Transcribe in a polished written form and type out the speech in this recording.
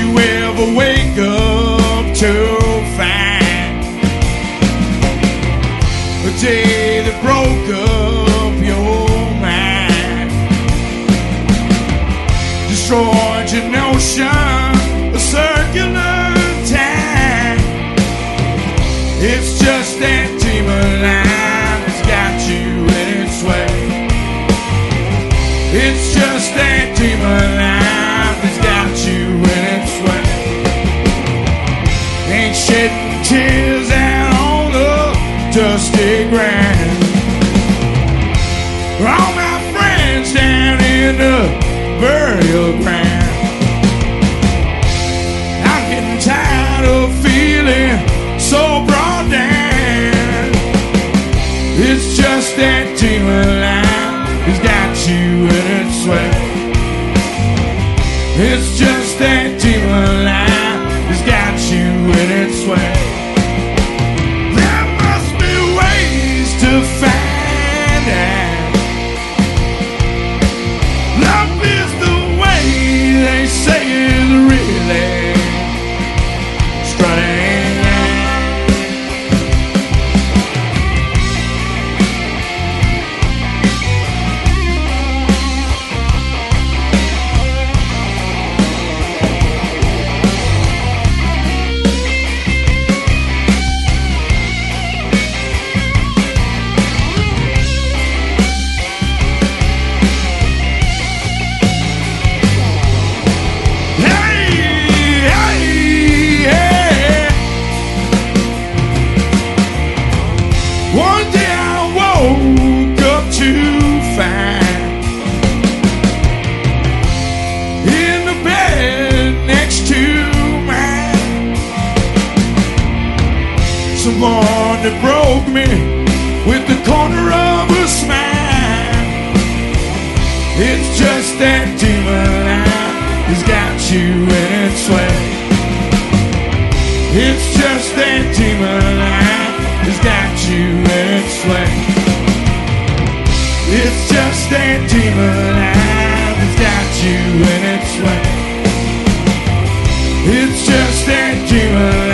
you ever wake up to find a day that broke up your mind, destroyed your notion of circular time? It's just that demon line that's got you in its way. It's just that demon line that's got you in its way. Ain't shedding tears out on the dusty ground. All my friends down in the burial ground. I'm getting tired of feeling so brought down. It's just that demon line has got you in its way. It's just that demon line has got you in its way. There must be ways to find out. Love is the way they say is really strutting. One day I woke up to find in the bed next to mine someone that broke me with the corner of a smile. It's just that demon line has got you in its way. It's just that demon line has got you in its way. It's just that demon line has got you in its way. It's just that demon